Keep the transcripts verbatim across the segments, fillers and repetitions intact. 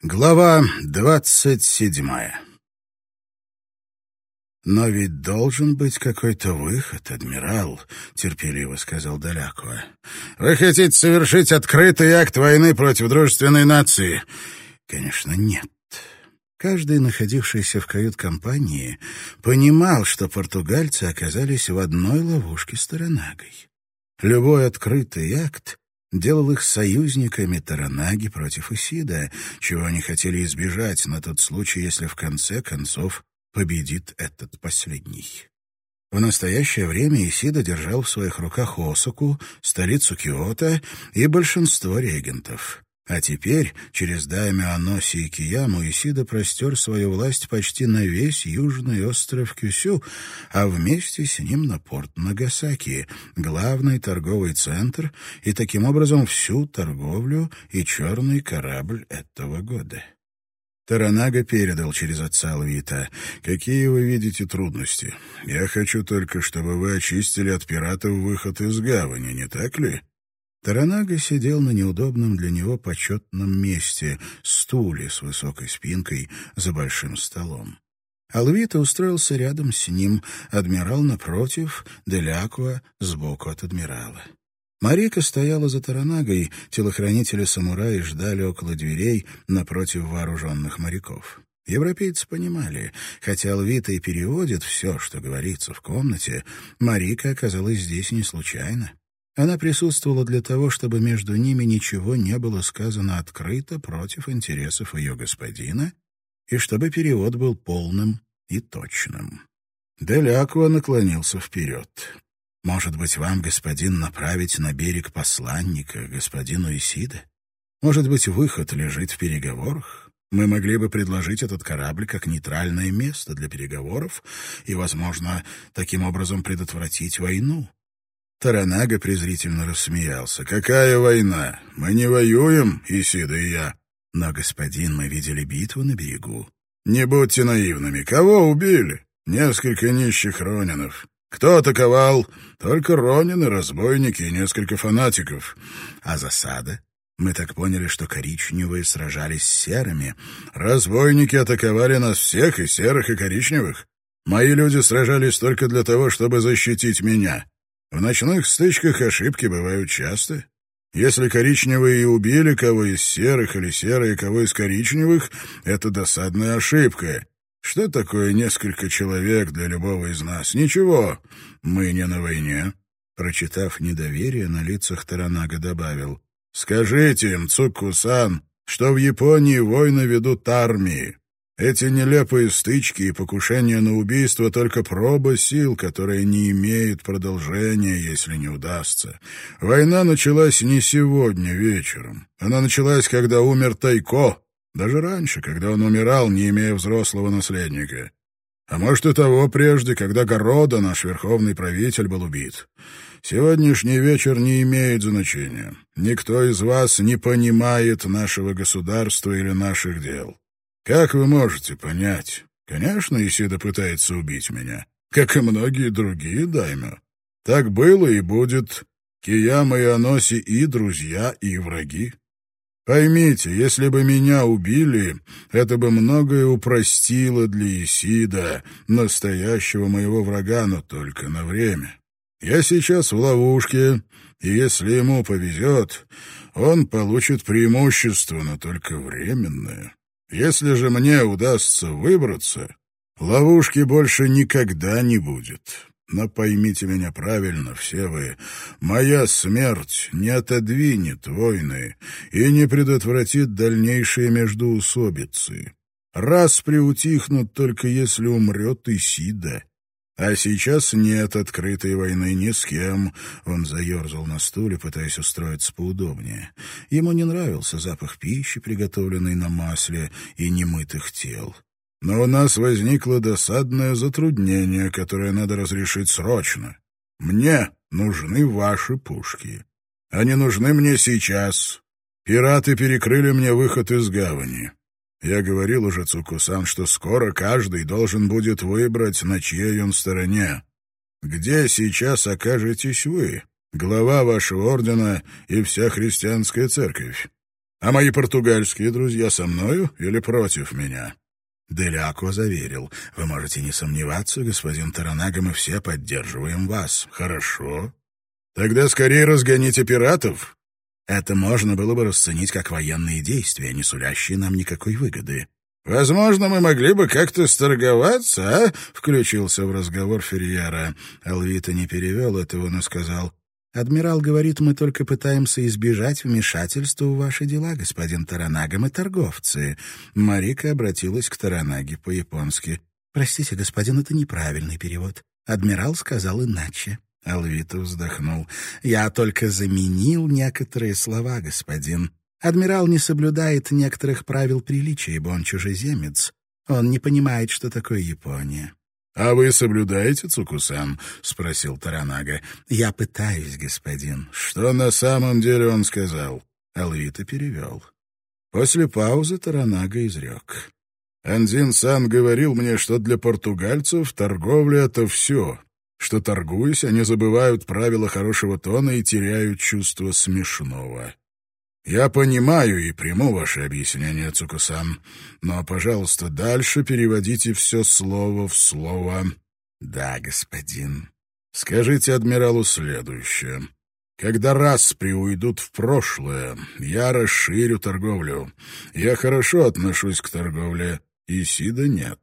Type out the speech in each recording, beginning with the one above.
Глава двадцать седьмая. «Но ведь должен быть какой-то выход, адмирал», — терпеливо сказал Делякуа. «Вы хотите совершить открытый акт войны против дружественной нации?» «Конечно, нет». Каждый, находившийся в кают-компании, понимал, что португальцы оказались в одной ловушке с Торанагой. Любой открытый акт делал их союзниками Торанаги против Исида, чего они хотели избежать на тот случай, если в конце концов победит этот последний. В настоящее время Исида держал в своих руках Осаку, столицу Киото и большинство регентов. А теперь, через даймё Аноси и Кияму, Исида простер свою власть почти на весь южный остров Кюсю, а вместе с ним на порт Нагасаки, главный торговый центр, и таким образом всю торговлю и черный корабль этого года. Торанага передал через отца Алвита: «Какие вы видите трудности? Я хочу только, чтобы вы очистили от пиратов выход из гавани, не так ли?» Торанага сидел на неудобном для него почетном месте, стуле с высокой спинкой за большим столом. Алвита устроился рядом с ним, адмирал напротив, Делякуа сбоку от адмирала. Марика стояла за Торанагой, телохранители-самураи ждали около дверей напротив вооруженных моряков. Европейцы понимали, хотя Алвита и переводит все, что говорится в комнате, Марика оказалась здесь не случайно. Она присутствовала для того, чтобы между ними ничего не было сказано открыто против интересов ее господина, и чтобы перевод был полным и точным. Делякуа наклонился вперед. «Может быть, вам, господин, направить на берег посланника, господину Исида? Может быть, выход лежит в переговорах? Мы могли бы предложить этот корабль как нейтральное место для переговоров и, возможно, таким образом предотвратить войну». Торанага презрительно рассмеялся. «Какая война? Мы не воюем, Исида и я. Но, господин, мы видели битву на берегу». «Не будьте наивными. Кого убили? Несколько нищих ронинов. Кто атаковал? Только ронины, разбойники и несколько фанатиков. А засада? Мы так поняли, что коричневые сражались с серыми. Разбойники атаковали нас всех, и серых, и коричневых. Мои люди сражались только для того, чтобы защитить меня. В ночных стычках ошибки бывают часто. Если коричневые и убили кого из серых или серые кого из коричневых, это досадная ошибка. Что такое несколько человек для любого из нас? Ничего, мы не на войне». Прочитав недоверие, на лицах Торанага добавил: «Скажите им, Цукку-сан, что в Японии войны ведут армии. Эти нелепые стычки и покушения на убийство — только проба сил, которая не имеет продолжения, если не удастся. Война началась не сегодня вечером. Она началась, когда умер Тайко, даже раньше, когда он умирал, не имея взрослого наследника. А может, и того прежде, когда Города, наш верховный правитель, был убит. Сегодняшний вечер не имеет значения. Никто из вас не понимает нашего государства или наших дел. Как вы можете понять? Конечно, Исида пытается убить меня, как и многие другие даймё. Так было и будет. Кияма и Аноси и друзья, и враги. Поймите, если бы меня убили, это бы многое упростило для Исида, настоящего моего врага, но только на время. Я сейчас в ловушке, и если ему повезет, он получит преимущество, но только временное. Если же мне удастся выбраться, ловушки больше никогда не будет. Но поймите меня правильно, все вы, моя смерть не отодвинет войны и не предотвратит дальнейшие междоусобицы. Распри утихнут только если умрет Исида. А сейчас нет открытой войны ни с кем. Он заерзал на стуле, пытаясь устроиться поудобнее. Ему не нравился запах пищи, приготовленной на масле, и немытых тел. Но у нас возникло досадное затруднение, которое надо разрешить срочно. Мне нужны ваши пушки. Они нужны мне сейчас. Пираты перекрыли мне выход из гавани. Я говорил уже Цукку-сан, что скоро каждый должен будет выбрать, на чьей он стороне. Где сейчас окажетесь вы, глава вашего ордена и вся христианская церковь? А мои португальские друзья со мною или против меня?» Деляко заверил: «Вы можете не сомневаться, господин Торанага, мы все поддерживаем вас». «Хорошо. Тогда скорее разгоните пиратов». Это можно было бы расценить как военные действия, не сулящие нам никакой выгоды. «Возможно, мы могли бы как-то сторговаться, а?» — включился в разговор Ферьера. Алвито не перевел этого, но сказал: «Адмирал говорит, мы только пытаемся избежать вмешательства в ваши дела, господин Торанага, мы торговцы». Марика обратилась к Торанаге по-японски. «Простите, господин, это неправильный перевод. Адмирал сказал иначе». Алвито вздохнул. «Я только заменил некоторые слова, господин. Адмирал не соблюдает некоторых правил приличия, ибо он чужеземец. Он не понимает, что такое Япония». «А вы соблюдаете, Цукусан?» — спросил Торанага. «Я пытаюсь, господин». «Что на самом деле он сказал?» Алвито перевел. После паузы Торанага изрек: «Андзин-сан говорил мне, что для португальцев торговля — это все, что, торгуясь, они забывают правила хорошего тона и теряют чувство смешного. Я понимаю и приму ваше объяснение, Цукусан, но, пожалуйста, дальше переводите все слово в слово». «Да, господин». «Скажите адмиралу следующее. Когда распри уйдут в прошлое, я расширю торговлю. Я хорошо отношусь к торговле, Исида нет».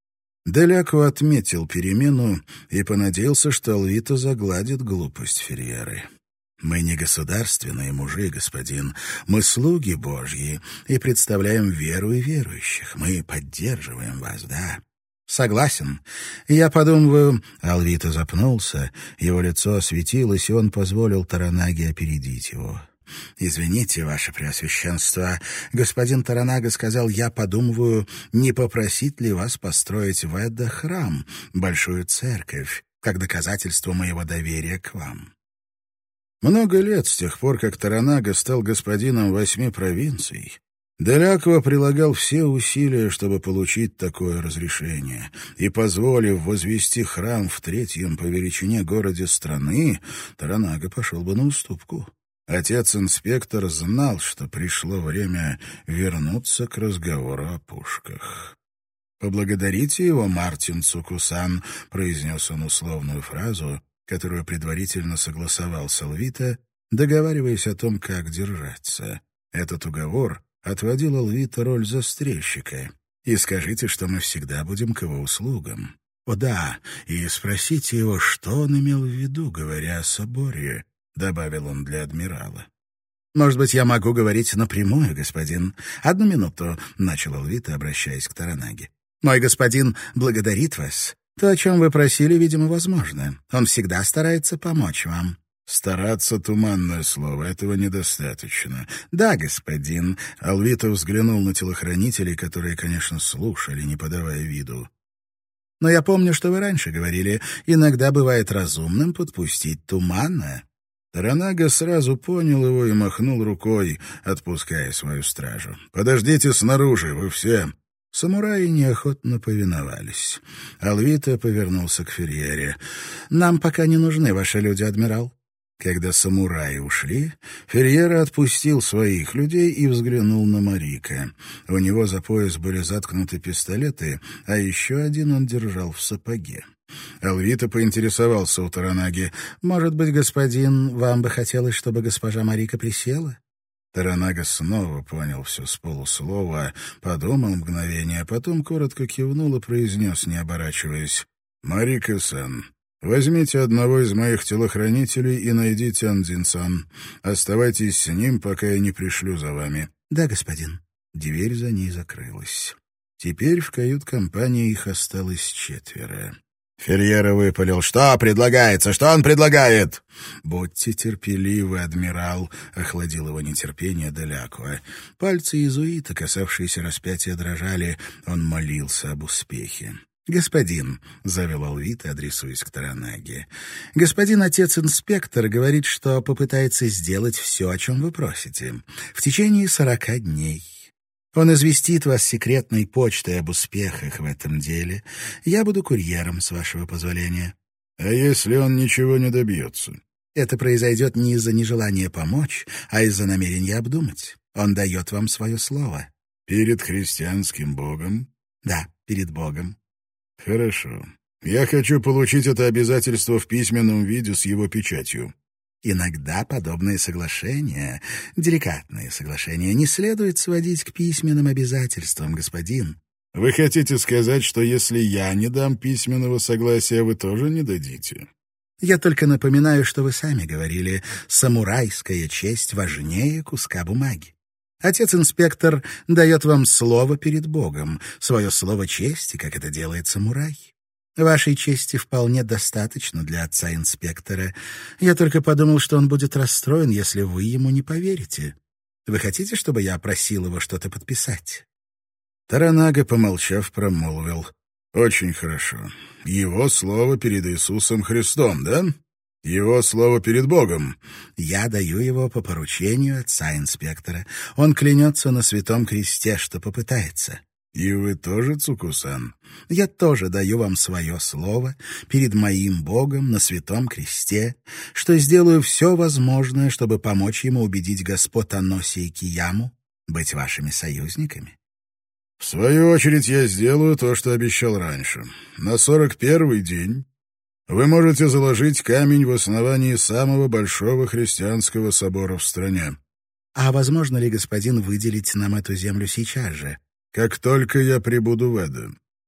Деляко отметил перемену и понадеялся, что Алвито загладит глупость Ферьеры. «Мы не государственные мужи, господин. Мы слуги Божьи и представляем веру и верующих. Мы поддерживаем вас, да?» «Согласен. Я подумываю...» Алвито запнулся, его лицо осветилось, и он позволил Торанаге опередить его. «Извините, ваше преосвященство, господин Торанага сказал, я подумываю, не попросить ли вас построить в Эдо храм, большую церковь, как доказательство моего доверия к вам». Много лет с тех пор, как Торанага стал господином восьми провинций, Деляква прилагал все усилия, чтобы получить такое разрешение, и, позволив возвести храм в третьем по величине городе страны, Торанага пошел бы на уступку. Отец-инспектор знал, что пришло время вернуться к разговору о пушках. «Поблагодарите его, Мартин Цукусан», — произнес он условную фразу, которую предварительно согласовал с Алвито, договариваясь о том, как держаться. Этот уговор отводил Алвито роль застрельщика. «И скажите, что мы всегда будем к его услугам». «О да, и спросите его, что он имел в виду, говоря о соборе», — добавил он для адмирала. «Может быть, я могу говорить напрямую, господин? Одну минуту», — начал Алвито, обращаясь к Торанаге. «Мой господин благодарит вас. То, о чем вы просили, видимо, возможно. Он всегда старается помочь вам». «Стараться» — туманное слово, этого недостаточно. «Да, господин». Алвито взглянул на телохранителей, которые, конечно, слушали, не подавая виду. «Но я помню, что вы раньше говорили, иногда бывает разумным подпустить тумана». Торанага сразу понял его и махнул рукой, отпуская свою стражу. «Подождите снаружи, вы все». Самураи неохотно повиновались. Алвито повернулся к Ферьере. «Нам пока не нужны ваши люди, адмирал». Когда самураи ушли, Ферьера отпустил своих людей и взглянул на Марика. У него за пояс были заткнуты пистолеты, а еще один он держал в сапоге. Алвито поинтересовался у Торанаги: «Может быть, господин, вам бы хотелось, чтобы госпожа Марика присела?» Торанага снова понял все с полуслова, подумал мгновение, а потом коротко кивнул и произнес, не оборачиваясь: «Марика-сан, возьмите одного из моих телохранителей и найдите Андзин-сан. Оставайтесь с ним, пока я не пришлю за вами». «Да, господин». Дверь за ней закрылась. Теперь в кают-компании их осталось четверо. Ферьера выпалил: «Что предлагается? Что он предлагает?» «Будьте терпеливы, адмирал», — охладил его нетерпение Деляква. Пальцы иезуита, касавшиеся распятия, дрожали. Он молился об успехе. «Господин», — завел Алвито, адресуясь к Торанаге, — «господин отец-инспектор говорит, что попытается сделать все, о чем вы просите, в течение сорока дней. Он известит вас секретной почтой об успехах в этом деле. Я буду курьером, с вашего позволения». «А если он ничего не добьется?» «Это произойдет не из-за нежелания помочь, а из-за намерения обдумать. Он дает вам свое слово». «Перед христианским Богом?» «Да, перед Богом». «Хорошо. Я хочу получить это обязательство в письменном виде с его печатью». Иногда подобные соглашения, деликатные соглашения, не следует сводить к письменным обязательствам, господин». «Вы хотите сказать, что если я не дам письменного согласия, вы тоже не дадите?» «Я только напоминаю, что вы сами говорили, самурайская честь важнее куска бумаги. Отец-инспектор дает вам слово перед Богом, свое слово чести, как это делает самурай. Вашей чести вполне достаточно для отца-инспектора. Я только подумал, что он будет расстроен, если вы ему не поверите. Вы хотите, чтобы я просил его что-то подписать?» Торанага, помолчав, промолвил: «Очень хорошо. Его слово перед Иисусом Христом, да? Его слово перед Богом». «Я даю его по поручению отца-инспектора. Он клянется на святом кресте, что попытается». «И вы тоже, Цукусан?» «Я тоже даю вам свое слово перед моим Богом на святом кресте, что сделаю все возможное, чтобы помочь ему убедить господ Аноси и Кияму быть вашими союзниками». «В свою очередь я сделаю то, что обещал раньше. На сорок первый день вы можете заложить камень в основании самого большого христианского собора в стране». «А возможно ли, господин, выделить нам эту землю сейчас же?» «Как только я прибуду в Эдо.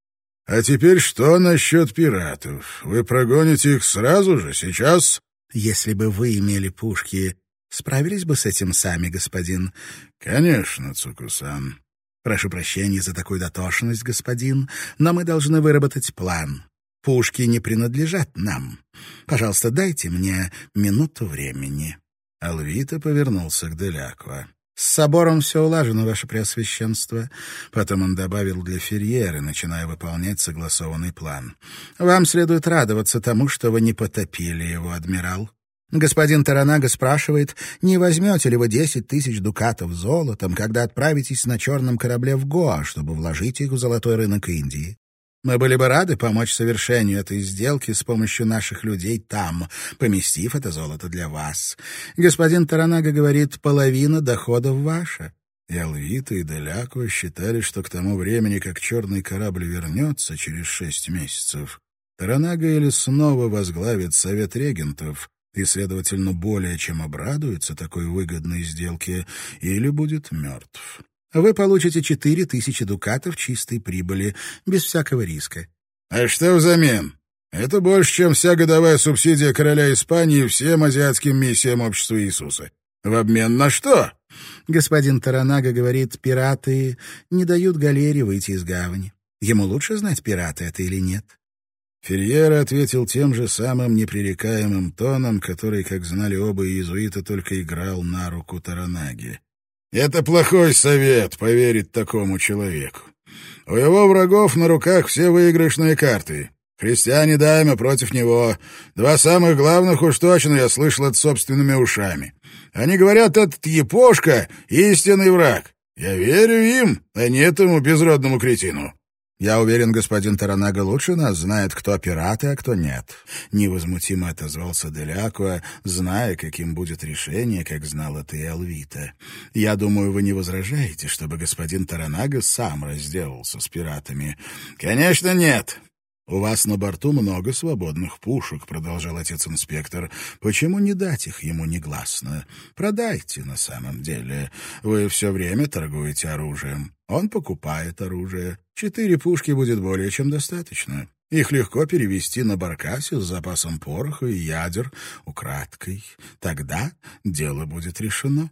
А теперь что насчет пиратов? Вы прогоните их сразу же, сейчас?» «Если бы вы имели пушки, справились бы с этим сами, господин?» «Конечно, Цукусан». «Прошу прощения за такую дотошность, господин, но мы должны выработать план. Пушки не принадлежат нам. Пожалуйста, дайте мне минуту времени». Алвито повернулся к Деляква. «С собором все улажено, ваше преосвященство». Потом он добавил для Ферьеры, начиная выполнять согласованный план: «Вам следует радоваться тому, что вы не потопили его, адмирал. Господин Торанага спрашивает, не возьмете ли вы десять тысяч дукатов золотом, когда отправитесь на черном корабле в Гоа, чтобы вложить их в золотой рынок Индии. Мы были бы рады помочь совершению этой сделки с помощью наших людей там, поместив это золото для вас. Господин Торанага говорит, половина доходов ваша». И Алвито, и Деляква считали, что к тому времени, как черный корабль вернется через шесть месяцев, Торанага или снова возглавит совет регентов и, следовательно, более чем обрадуется такой выгодной сделке, или будет мертв. Вы получите четыре тысячи дукатов чистой прибыли, без всякого риска. А что взамен? Это больше, чем вся годовая субсидия короля Испании всем азиатским миссиям Общества Иисуса. В обмен на что? Господин Торанага говорит, пираты не дают галере выйти из гавани. Ему лучше знать, пираты это или нет. Ферьера ответил тем же самым непререкаемым тоном, который, как знали оба иезуита, только играл на руку Торанаге. «Это плохой совет — поверить такому человеку. У его врагов на руках все выигрышные карты. Христиане Дайме против него. Два самых главных уж точно я слышал это собственными ушами. Они говорят, этот Япошка — истинный враг. Я верю им, а не этому безродному кретину». «Я уверен, господин Торанага лучше нас знает, кто пираты, а кто нет», — невозмутимо отозвался Деляква, зная, каким будет решение, как знал это и Алвито. «Я думаю, вы не возражаете, чтобы господин Торанага сам разделался с пиратами?» «Конечно, нет». «У вас на борту много свободных пушек», — продолжал отец-инспектор. «Почему не дать их ему негласно? Продайте на самом деле. Вы все время торгуете оружием. Он покупает оружие. Четыре пушки будет более чем достаточно. Их легко перевести на баркасе с запасом пороха и ядер украдкой. Тогда дело будет решено».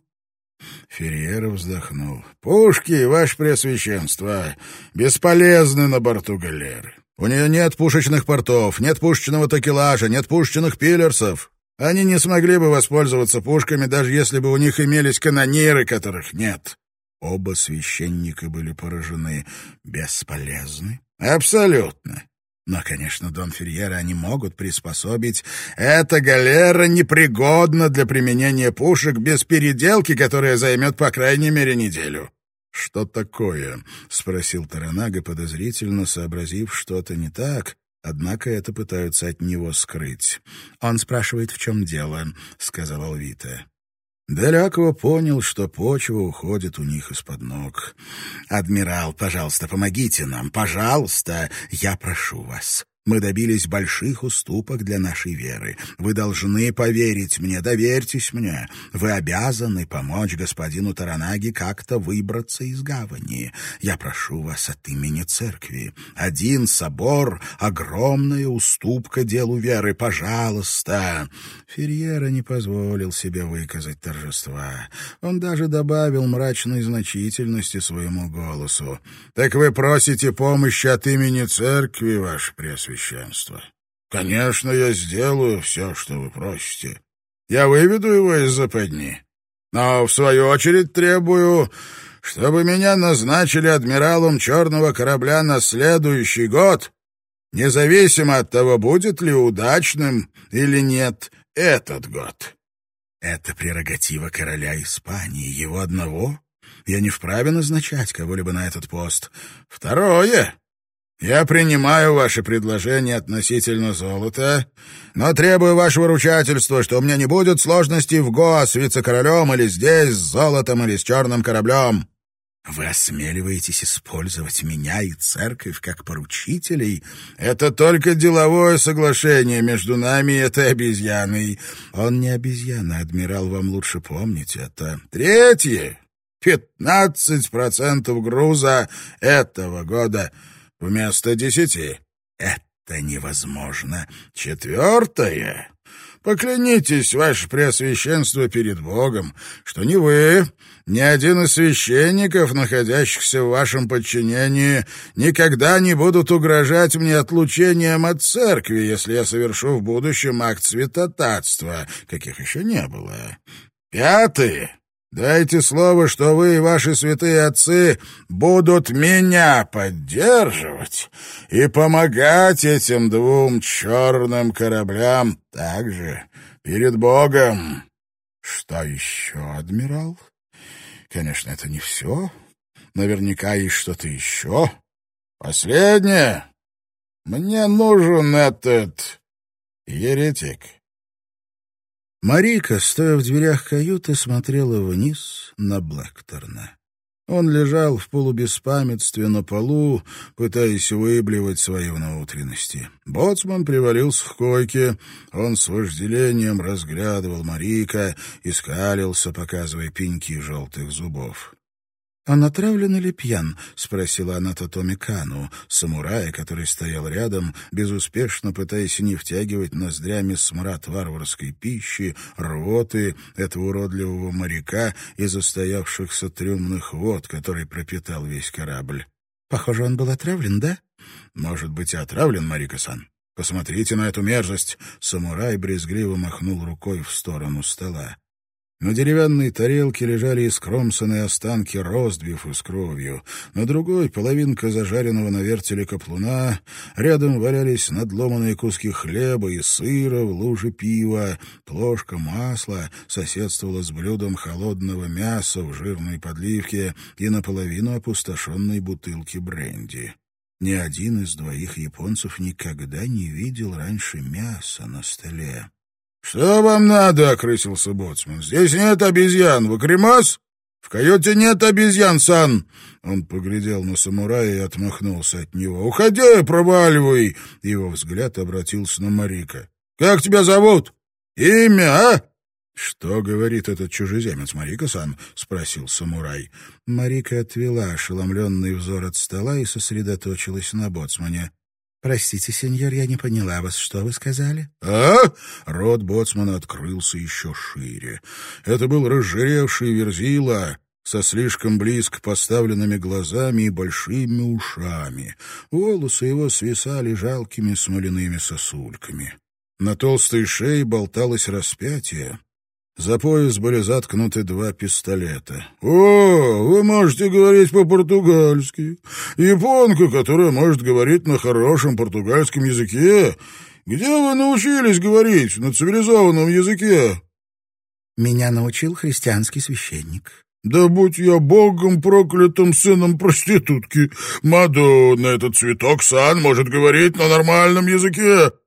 Ферьера вздохнул. «Пушки, ваше преосвященство, бесполезны на борту галеры. У нее нет пушечных портов, нет пушечного такелажа, нет пушечных пиллерсов. Они не смогли бы воспользоваться пушками, даже если бы у них имелись канониры, которых нет». Оба священника были поражены. «Бесполезны?» «Абсолютно. Но, конечно, Дон Ферьера они могут приспособить. Эта галера непригодна для применения пушек без переделки, которая займет по крайней мере неделю». «Что такое?» — спросил Торанага, подозрительно сообразив, что-то не так, однако это пытаются от него скрыть. «Он спрашивает, в чем дело», — сказал Алвито. Делякова понял, что почва уходит у них из-под ног. «Адмирал, пожалуйста, помогите нам, пожалуйста, я прошу вас. Мы добились больших уступок для нашей веры. Вы должны поверить мне, доверьтесь мне. Вы обязаны помочь господину Таранаги как-то выбраться из гавани. Я прошу вас от имени церкви. Один собор — огромная уступка делу веры. Пожалуйста!» Ферьера не позволил себе выказать торжества. Он даже добавил мрачной значительности своему голосу. «Так вы просите помощи от имени церкви, ваше Преосвященство?» Священство. Конечно, я сделаю все, что вы просите. Я выведу его из западни. Но, в свою очередь, требую, чтобы меня назначили адмиралом черного корабля на следующий год, независимо от того, будет ли удачным или нет этот год. Это прерогатива короля Испании, его одного. Я не вправе назначать кого-либо на этот пост. Второе. Я принимаю ваше предложение относительно золота, но требую вашего ручательства, что у меня не будет сложностей в Гоа с вице-королем или здесь с золотом или с черным кораблем. Вы осмеливаетесь использовать меня и церковь как поручителей? Это только деловое соглашение между нами и этой обезьяной. Он не обезьяна, адмирал, вам лучше помнить это. Третье. Пятнадцать процентов груза этого года — вместо десяти. Это невозможно. Четвертое. Поклянитесь, ваше Преосвященство, перед Богом, что ни вы, ни один из священников, находящихся в вашем подчинении, никогда не будут угрожать мне отлучением от церкви, если я совершу в будущем акт святотатства, каких еще не было. Пятое. Дайте слово, что вы и ваши святые отцы будут меня поддерживать и помогать этим двум черным кораблям также перед Богом. Что еще, адмирал? Конечно, это не все. Наверняка есть что-то еще. Последнее. Мне нужен этот еретик. Марика, стоя в дверях каюты, смотрела вниз на Блэкторна. Он лежал в полубеспамятстве на полу, пытаясь выблевать свои внутренности. Боцман привалился к койке. Он с вожделением разглядывал Марика и скалился, показывая пеньки желтых зубов. «Он отравлен или пьян?» — спросила она Тотоми Кану, самурая, который стоял рядом, безуспешно пытаясь не втягивать ноздрями смрад варварской пищи, рвоты этого уродливого моряка и застоявшихся трюмных вод, который пропитал весь корабль. «Похоже, он был отравлен, да?» «Может быть, и отравлен, Марика-сан. Посмотрите на эту мерзость!» Самурай брезгливо махнул рукой в сторону стола. На деревянной тарелке лежали искромсанные останки ростбифа с кровью. На другой — половинка зажаренного на вертеле каплуна. Рядом валялись надломанные куски хлеба и сыра в луже пива. Плошка масла соседствовала с блюдом холодного мяса в жирной подливке и наполовину опустошенной бутылки бренди. Ни один из двоих японцев никогда не видел раньше мяса на столе. «Что вам надо?» — окрысился боцман. «Здесь нет обезьян. Вы кремас? В каюте нет обезьян-сан!» Он поглядел на самурая и отмахнулся от него. «Уходи, проваливай!» Его взгляд обратился на Марика. «Как тебя зовут? Имя, а?» «Что говорит этот чужеземец, Марика-сан?» — спросил самурай. Марика отвела ошеломленный взор от стола и сосредоточилась на боцмане. «Простите, сеньор, я не поняла вас. Что вы сказали?» «А?» — рот боцмана открылся еще шире. Это был разжиревший верзила со слишком близко поставленными глазами и большими ушами. Волосы его свисали жалкими смоляными сосульками. На толстой шее болталось распятие. За пояс были заткнуты два пистолета. «О, вы можете говорить по-португальски. Японка, которая может говорить на хорошем португальском языке. Где вы научились говорить на цивилизованном языке?» «Меня научил христианский священник». «Да будь я богом проклятым сыном проститутки! Мадонна, этот цветок-сан может говорить на нормальном языке!»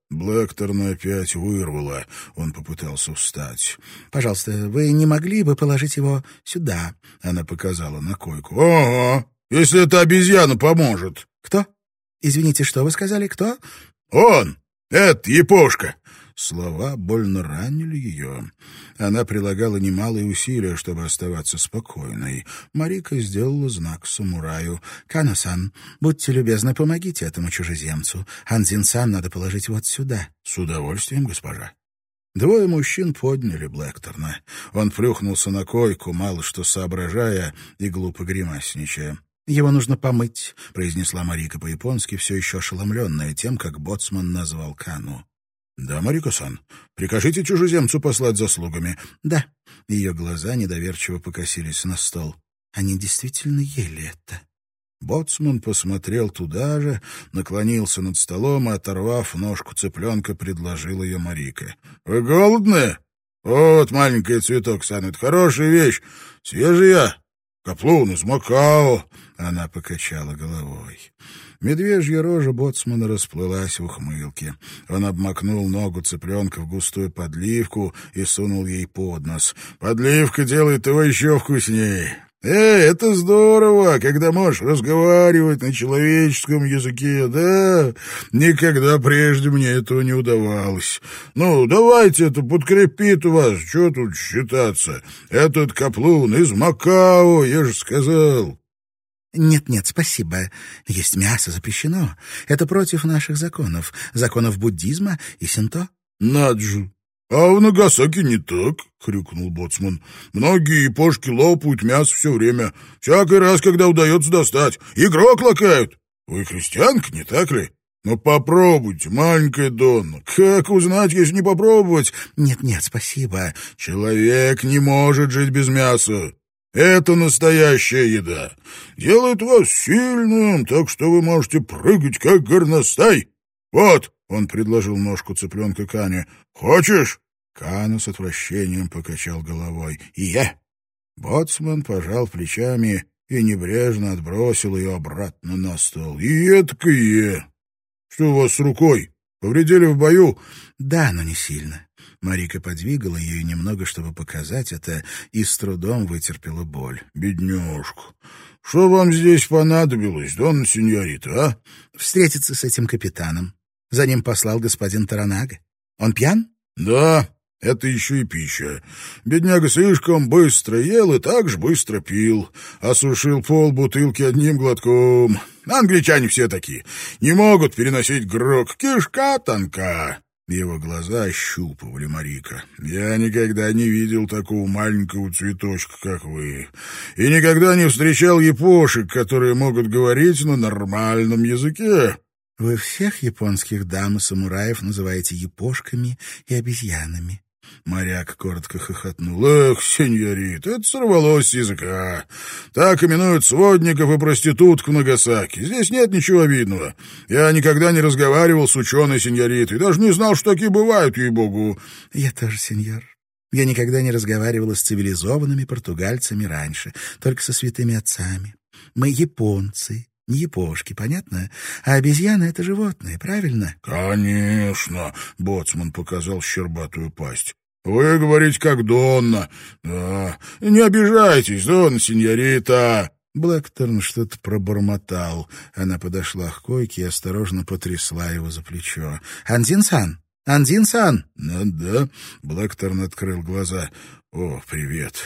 Блэкторна опять вырвало. Он попытался встать. «Пожалуйста, вы не могли бы положить его сюда?» Она показала на койку. «Ага, если эта обезьяна поможет». «Кто? Извините, что вы сказали? Кто?» «Он! Это япошка!» Слова больно ранили ее. Она прилагала немалые усилия, чтобы оставаться спокойной. Марика сделала знак самураю. «Кано-сан, будьте любезны, помогите этому чужеземцу. Анзин-сан надо положить вот сюда». «С удовольствием, госпожа». Двое мужчин подняли Блэкторна. Он плюхнулся на койку, мало что соображая и глупо гримасничая. «Его нужно помыть», — произнесла Марика по-японски, все еще ошеломленная тем, как боцман назвал Кану. «Да, Марика-сан, прикажите чужеземцу послать за слугами». «Да». Ее глаза недоверчиво покосились на стол. «Они действительно ели это». Боцман посмотрел туда же, наклонился над столом и, оторвав ножку цыпленка, предложил ее Марике. «Вы голодны? Вот маленький цветок-сан, это хорошая вещь, свежая. Каплун из Макао». Она покачала головой. Медвежья рожа боцмана расплылась в ухмылке. Он обмакнул ногу цыпленка в густую подливку и сунул ей под нос. «Подливка делает его еще вкуснее. Эй, это здорово, когда можешь разговаривать на человеческом языке, да? Никогда прежде мне этого не удавалось. Ну, давайте это подкрепит вас, что тут считаться? Этот каплун из Макао, я же сказал». «Нет-нет, спасибо. Есть мясо запрещено. Это против наших законов, законов буддизма и синто». «Надо же! А в Нагасаки не так», — хрюкнул боцман. «Многие япошки лопают мясо все время. Всякий раз, когда удается достать. Игрок лакают. Вы христианка, не так ли? Ну попробуйте, маленькая Донна. Как узнать, если не попробовать?» «Нет-нет, спасибо». «Человек не может жить без мяса. Это настоящая еда. Делает вас сильным, так что вы можете прыгать, как горностай. Вот», — он предложил ножку цыпленка Кане. «Хочешь?» Кана с отвращением покачал головой. «И я». Боцман пожал плечами и небрежно отбросил ее обратно на стол. «И едкое. Что у вас с рукой? Повредили в бою?» «Да, но не сильно». Марика подвигала ее немного, чтобы показать это, и с трудом вытерпела боль. «Бедняжка, что вам здесь понадобилось, донна сеньорита, а?» «Встретиться с этим капитаном. За ним послал господин Таранага. Он пьян?» «Да, это еще и пища. Бедняга слишком быстро ел и так же быстро пил. Осушил пол бутылки одним глотком. Англичане все такие. Не могут переносить грог. Кишка тонка». Его глаза ощупывали Марика. «Я никогда не видел такого маленького цветочка, как вы. И никогда не встречал япошек, которые могут говорить на нормальном языке». «Вы всех японских дам и самураев называете япошками и обезьянами». Моряк коротко хохотнул. «Эх, сеньорит, это сорвалось с языка. Так именуют сводников и проституток в Нагасаки. Здесь нет ничего обидного. Я никогда не разговаривал с ученой сеньоритой, даже не знал, что такие бывают, ей-богу». «Я тоже, сеньор. Я никогда не разговаривала с цивилизованными португальцами раньше, только со святыми отцами. Мы японцы». Не япошки, понятно? А обезьяна — это животное, правильно?» «Конечно», — боцман показал щербатую пасть. «Вы говорите, как Донна. Да, не обижайтесь, Донна сеньорита». Блэкторн что-то пробормотал. Она подошла к койке и осторожно потрясла его за плечо. «Анзин-сан! Анзин-сан!» «Ну да», — Блэкторн открыл глаза. «О, привет.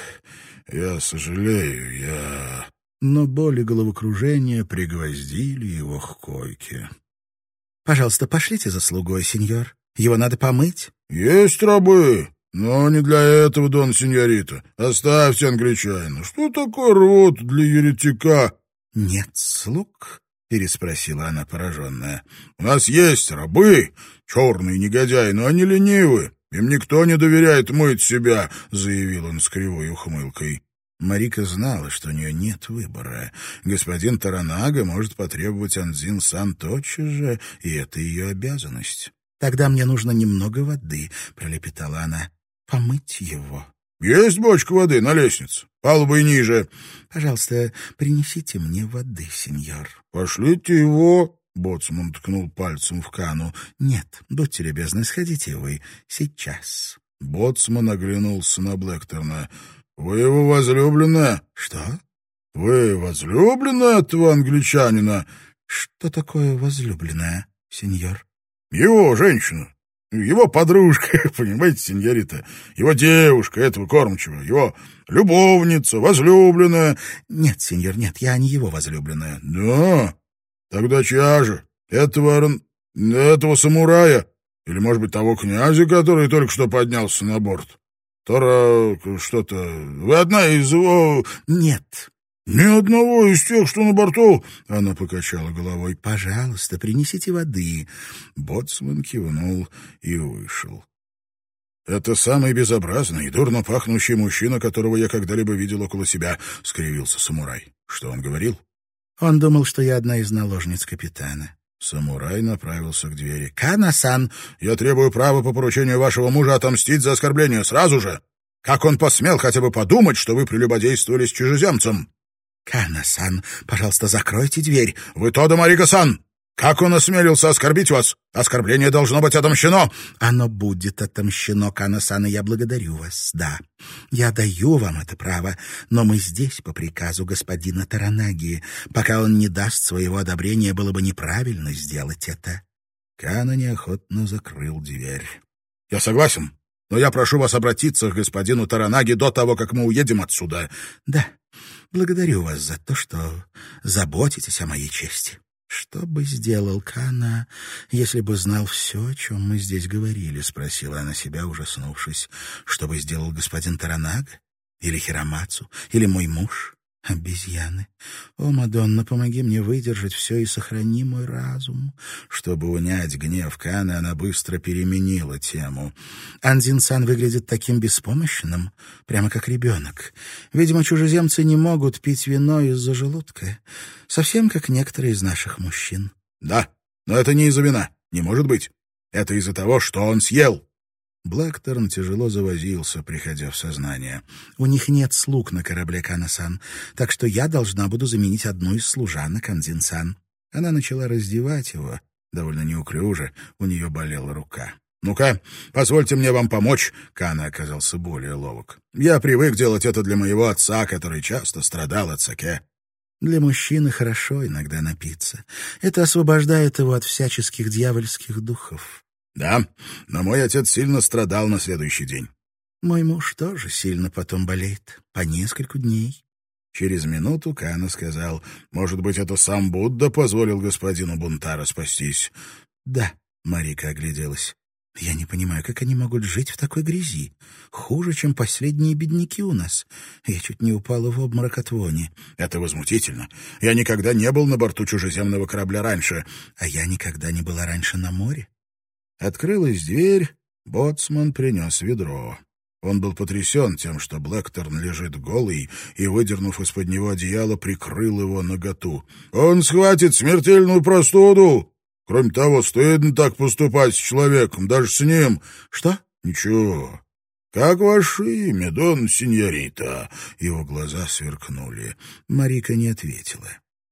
Я сожалею, я...» Но боль и головокружение пригвоздили его к койке. «Пожалуйста, пошлите за слугой, сеньор. Его надо помыть». «Есть рабы, но не для этого, дон сеньорита. Оставьте англичанина. Что такое рвот для еретика?» «Нет слуг?» — переспросила она, пораженная. «У нас есть рабы, черные негодяи, но они ленивы. Им никто не доверяет мыть себя», — заявил он с кривой ухмылкой. Марика знала, что у нее нет выбора. Господин Таранага может потребовать Анзин-сан тотчас же, и это ее обязанность. «Тогда мне нужно немного воды», — пролепетала она. «Помыть его». «Есть бочка воды на лестнице, палубой ниже». «Пожалуйста, принесите мне воды, сеньор». «Пошлите его». Боцман ткнул пальцем в Кану. «Нет, будьте любезны, сходите вы сейчас». Боцман оглянулся на Блэкторна. «Вы его возлюбленная?» «Что?» «Вы возлюбленная этого англичанина?» «Что такое возлюбленная, сеньор?» «Его женщина, его подружка, понимаете, сеньорита, его девушка, этого кормчего, его любовница, возлюбленная». «Нет, сеньор, нет, я не его возлюбленная». «Да? Тогда чья же? Этого, этого самурая? Или, может быть, того князя, который только что поднялся на борт? Тора... что-то... Вы одна из его...» «Нет». «Ни одного из тех, что на борту?» Она покачала головой. «Пожалуйста, принесите воды». Боцман кивнул и вышел. «Это самый безобразный и дурно пахнущий мужчина, которого я когда-либо видел около себя», — скривился самурай. «Что он говорил?» «Он думал, что я одна из наложниц капитана». Самурай направился к двери. «Кана-сан!» «Я требую права по поручению вашего мужа отомстить за оскорбление сразу же. Как он посмел хотя бы подумать, что вы прелюбодействовали с чужеземцем?» «Кана-сан, пожалуйста, закройте дверь». «Вы Тодо Марико-сан! Как он осмелился оскорбить вас? Оскорбление должно быть отомщено!» «Оно будет отомщено, Кана-сан, и я благодарю вас, да. Я даю вам это право, но мы здесь по приказу господина Торанаги. Пока он не даст своего одобрения, было бы неправильно сделать это». Кана неохотно закрыл дверь. «Я согласен, но я прошу вас обратиться к господину Торанаги до того, как мы уедем отсюда». «Да, благодарю вас за то, что заботитесь о моей чести». «Что бы сделал Кана, если бы знал все, о чем мы здесь говорили?» — спросила она себя, ужаснувшись. «Что бы сделал господин Торанага? Или Хиромацу? Или мой муж? Обезьяны. О, Мадонна, помоги мне выдержать все и сохрани мой разум». Чтобы унять гнев Каны, она быстро переменила тему. «Андзин-сан выглядит таким беспомощным, прямо как ребенок. Видимо, чужеземцы не могут пить вино из-за желудка, совсем как некоторые из наших мужчин». «Да, но это не из-за вина, не может быть. Это из-за того, что он съел». Блэкторн тяжело завозился, приходя в сознание. «У них нет слуг на корабле, Кана-сан, так что я должна буду заменить одну из служанок, Андзин-сан». Она начала раздевать его, довольно неуклюже, у нее болела рука. «Ну-ка, позвольте мне вам помочь», — Кана оказался более ловок. «Я привык делать это для моего отца, который часто страдал от саке». «Для мужчины хорошо иногда напиться. Это освобождает его от всяческих дьявольских духов». «Да, но мой отец сильно страдал на следующий день». «Мой муж тоже сильно потом болеет, по нескольку дней». Через минуту Кана сказал: «Может быть, это сам Будда позволил господину Бунтара спастись?» «Да», — Марика огляделась. «Я не понимаю, как они могут жить в такой грязи. Хуже, чем последние бедняки у нас. Я чуть не упала в обморок от вони». «Это возмутительно. Я никогда не был на борту чужеземного корабля раньше». «А я никогда не была раньше на море». Открылась дверь, боцман принес ведро. Он был потрясен тем, что Блэкторн лежит голый, и, выдернув из-под него одеяло, прикрыл его наготу. «Он схватит смертельную простуду! Кроме того, стыдно так поступать с человеком, даже с ним». «Что?» «Ничего. Как ваше имя, дон синьорита?» Его глаза сверкнули. Марика не ответила.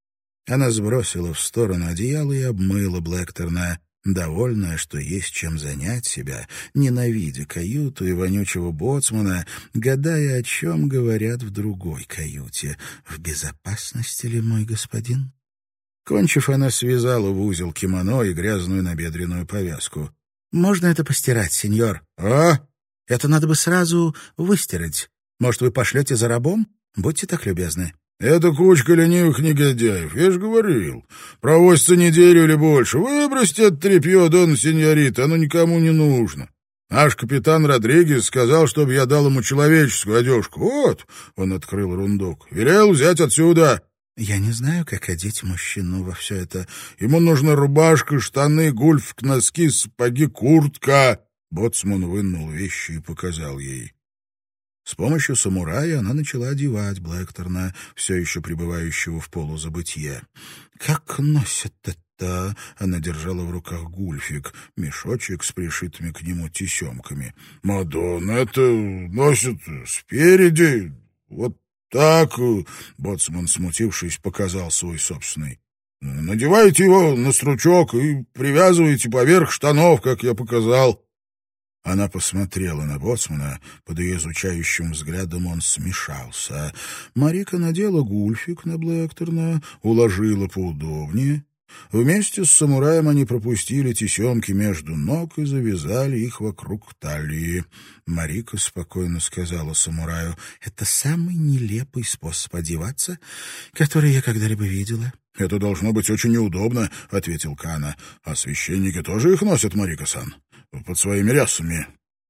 Она сбросила в сторону одеяло и обмыла Блэкторна, довольная, что есть чем занять себя, ненавидя каюту и вонючего боцмана, гадая, о чем говорят в другой каюте. «В безопасности ли мой господин?» Кончив, она связала в узел кимоно и грязную набедренную повязку. «Можно это постирать, сеньор?» «А? Это надо бы сразу выстирать. Может, вы пошлете за рабом? Будьте так любезны». «Это кучка ленивых негодяев, я же говорил. Провозится неделю или больше. Выбросьте это тряпье, дон сеньорита, оно никому не нужно. Наш капитан Родригес сказал, чтобы я дал ему человеческую одежку. Вот», — он открыл рундук, — «велел взять отсюда». «Я не знаю, как одеть мужчину во все это». «Ему нужна рубашка, штаны, гульфик, носки, сапоги, куртка». Боцман вынул вещи и показал ей. С помощью самурая она начала одевать Блэкторна, все еще пребывающего в полузабытье. «Как носят это?» — она держала в руках гульфик, мешочек с пришитыми к нему тесемками. «Мадонна, это носят спереди, вот так...» — боцман, смутившись, показал свой собственный. Надевайте его на стручок и привязывайте поверх штанов, как я показал». Она посмотрела на боцмана. Под ее изучающим взглядом он смешался. Марика надела гульфик на Блэкторна, уложила поудобнее. Вместе с самураем они пропустили тесемки между ног и завязали их вокруг талии. Марика спокойно сказала самураю: «Это самый нелепый способ одеваться, который я когда-либо видела». «Это должно быть очень неудобно», — ответил Кана. «А священники тоже их носят, Марика-сан, под своими рясами».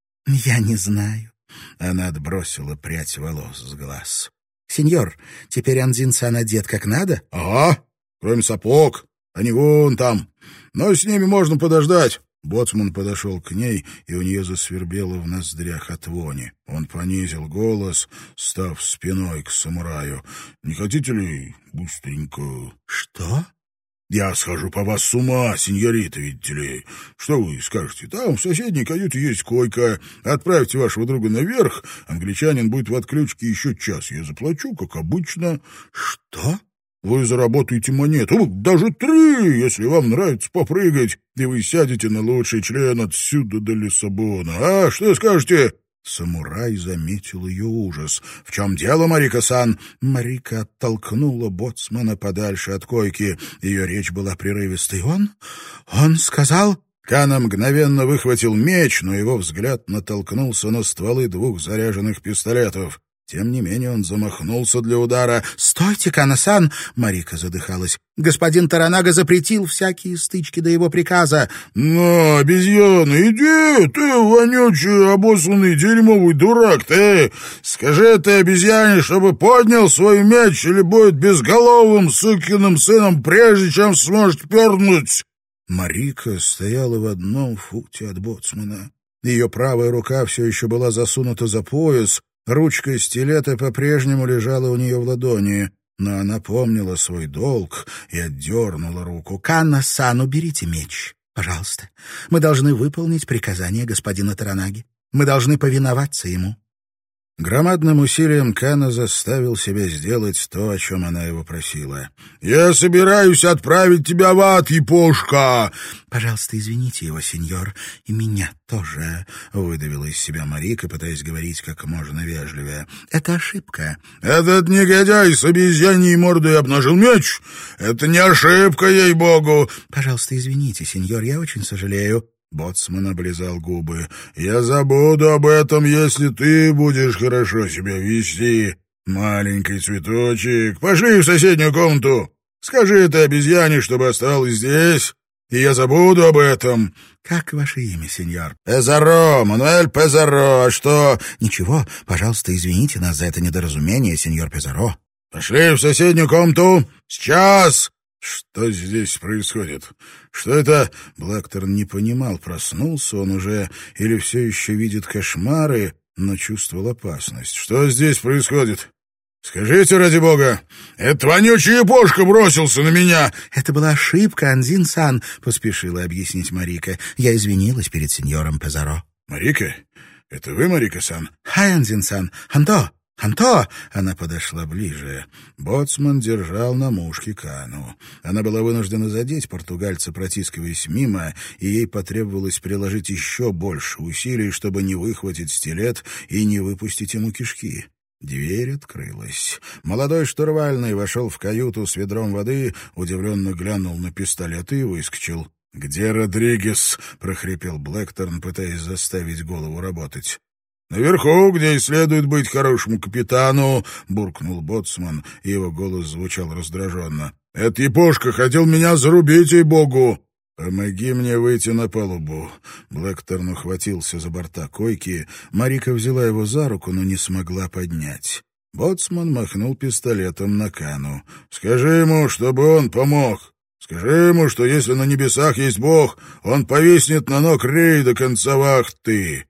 «Я не знаю». Она отбросила прядь волос с глаз. «Сеньор, теперь Анзин-сан одет как надо?» «Ага, кроме сапог. Они вон там. Но с ними можно подождать». Боцман подошел к ней, и у нее засвербело в ноздрях от вони. Он понизил голос, став спиной к самураю. «Не хотите ли быстренько...» «Что?» «Я схожу по вас с ума, сеньорита, видите ли. Что вы скажете? Там в соседней каюте есть койка. Отправьте вашего друга наверх. Англичанин будет в отключке еще час. Я заплачу, как обычно». «Что?» «Вы заработаете монету, даже три, если вам нравится попрыгать, и вы сядете на лучший член отсюда до Лиссабона. А что скажете?» Самурай заметил ее ужас. «В чем дело, Марика-сан?» Марика оттолкнула боцмана подальше от койки. Ее речь была прерывистой. «Он? Он сказал...» Кана мгновенно выхватил меч, но его взгляд натолкнулся на стволы двух заряженных пистолетов. Тем не менее он замахнулся для удара. «Стойте, Кана-сан!» — Марика задыхалась. «Господин Торанага запретил всякие стычки до его приказа». «Ну, обезьяна, иди! Ты вонючий, обоссанный, дерьмовый дурак! Ты! Скажи этой обезьяне, чтобы поднял свой меч, или будет безголовым сукиным сыном, прежде чем сможет пернуть!» Марика стояла в одном футе от боцмана. Ее правая рука все еще была засунута за пояс, ручка стилета по-прежнему лежала у нее в ладони, но она помнила свой долг и отдернула руку. «Канна-сан, уберите меч, пожалуйста. Мы должны выполнить приказание господина Торанаги. Мы должны повиноваться ему». Громадным усилием Кана заставил себя сделать то, о чем она его просила. «Я собираюсь отправить тебя в ад, япошка!» «Пожалуйста, извините его, сеньор, и меня тоже», — выдавила из себя Марика, пытаясь говорить как можно вежливее. «Это ошибка». «Этот негодяй с обезьяньей мордой обнажил меч? Это не ошибка, ей-богу!» «Пожалуйста, извините, сеньор, я очень сожалею». Боцман облизал губы. «Я забуду об этом, если ты будешь хорошо себя вести, маленький цветочек. Пошли в соседнюю комнату. Скажи этой обезьяне, чтобы осталась здесь, и я забуду об этом». «Как ваше имя, сеньор?» «Пезаро, Мануэль Пезаро. А что?» «Ничего, пожалуйста, извините нас за это недоразумение, сеньор Пезаро». «Пошли в соседнюю комнату. Сейчас!» «Что здесь происходит? Что это?» Блэкторн не понимал, проснулся он уже или все еще видит кошмары, но чувствовал опасность. «Что здесь происходит? Скажите, ради бога, этот вонючий япошка бросился на меня!» «Это была ошибка, Анзин-сан», — поспешила объяснить Марика. «Я извинилась перед сеньором Пезаро». «Марика? Это вы, Марика-сан?» «Хай, Анзин-сан. Андо! «Анто!» — она подошла ближе. Боцман держал на мушке Кану. Она была вынуждена задеть португальца, протискиваясь мимо, и ей потребовалось приложить еще больше усилий, чтобы не выхватить стилет и не выпустить ему кишки. Дверь открылась. Молодой штурвальный вошел в каюту с ведром воды, удивленно глянул на пистолет и выскочил. «Где Родригес?» — прохрипел Блэкторн, пытаясь заставить голову работать. «Наверху, где и следует быть хорошему капитану», — буркнул боцман, и его голос звучал раздраженно. «Этот япошка хотел меня зарубить, ей-богу!» «Помоги мне выйти на палубу». Блэкторн ухватился за борта койки. Марика взяла его за руку, но не смогла поднять. Боцман махнул пистолетом на Кану. «Скажи ему, чтобы он помог. Скажи ему, что если на небесах есть Бог, он повиснет на ног Рей до конца вахты».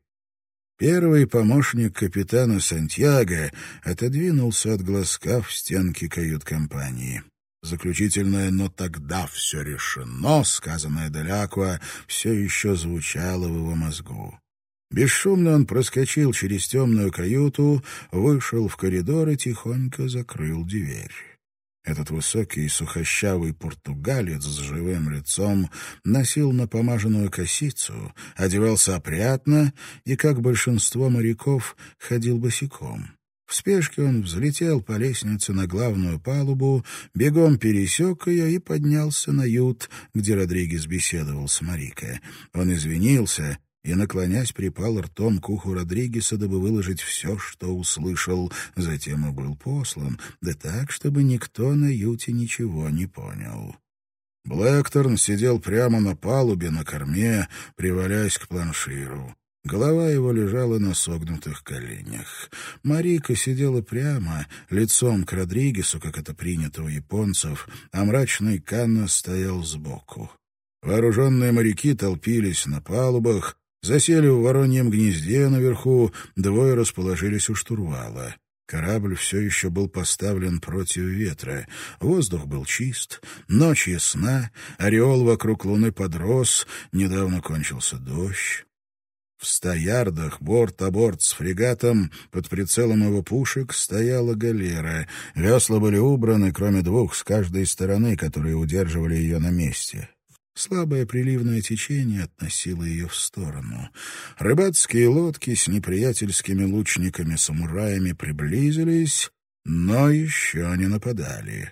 Первый помощник капитана Сантьяго отодвинулся от глазка в стенке кают-компании. Заключительное «но тогда все решено», сказанное Деляква, все еще звучало в его мозгу. Бесшумно он проскочил через темную каюту, вышел в коридор и тихонько закрыл дверь. Этот высокий и сухощавый португалец с живым лицом носил напомаженную косицу, одевался опрятно и, как большинство моряков, ходил босиком. В спешке он взлетел по лестнице на главную палубу, бегом пересек ее и поднялся на ют, где Родригес беседовал с Марико. Он извинился и, наклонясь, припал ртом к уху Родригеса, дабы выложить все, что услышал. Затем и был послан, да так, чтобы никто на юте ничего не понял. Блэкторн сидел прямо на палубе, на корме, привалясь к планширу. Голова его лежала на согнутых коленях. Марико сидела прямо, лицом к Родригесу, как это принято у японцев, а мрачный Канна стоял сбоку. Вооруженные моряки толпились на палубах, засели в вороньем гнезде наверху, двое расположились у штурвала. Корабль все еще был поставлен против ветра. Воздух был чист, ночь ясна, ореол вокруг луны подрос, недавно кончился дождь. В ста ярдах борт о борт с фрегатом под прицелом его пушек стояла галера. Весла были убраны, кроме двух с каждой стороны, которые удерживали ее на месте. Слабое приливное течение относило ее в сторону. Рыбацкие лодки с неприятельскими лучниками-самураями приблизились, но еще не нападали.